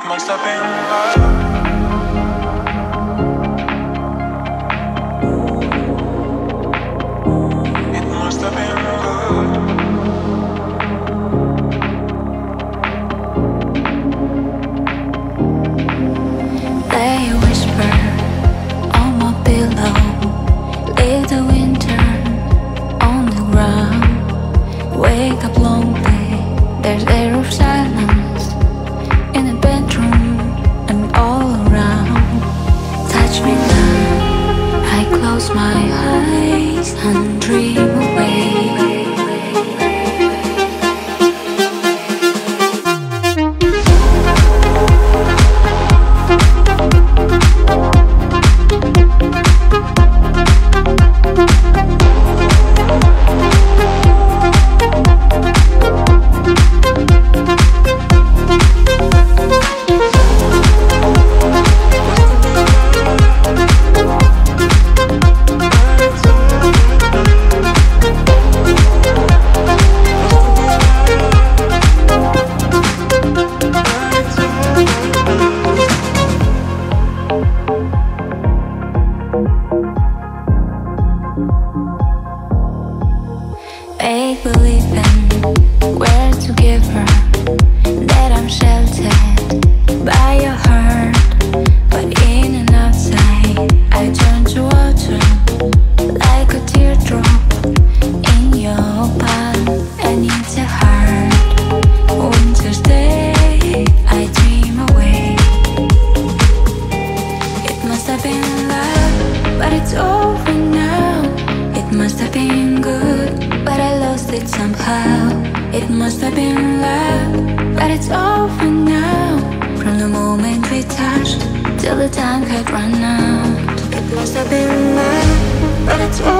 must have been love. It must have been good. They whisper on my pillow, leave the winter on the ground. Wake up lonely, there's air of silence in the bedroom and all around. Touch me now, I close my eyes and dream away. Make believing we're together, that I'm sheltered by your heart. But in and outside, I turn to water like a teardrop in your palm. And it's a hard winter's day, I dream away. It must have been love, but it's over now. It must have been good, but I lost it somehow. It must have been love, but it's over now. From the moment we touched till the time had run out. It must have been love, but it's over.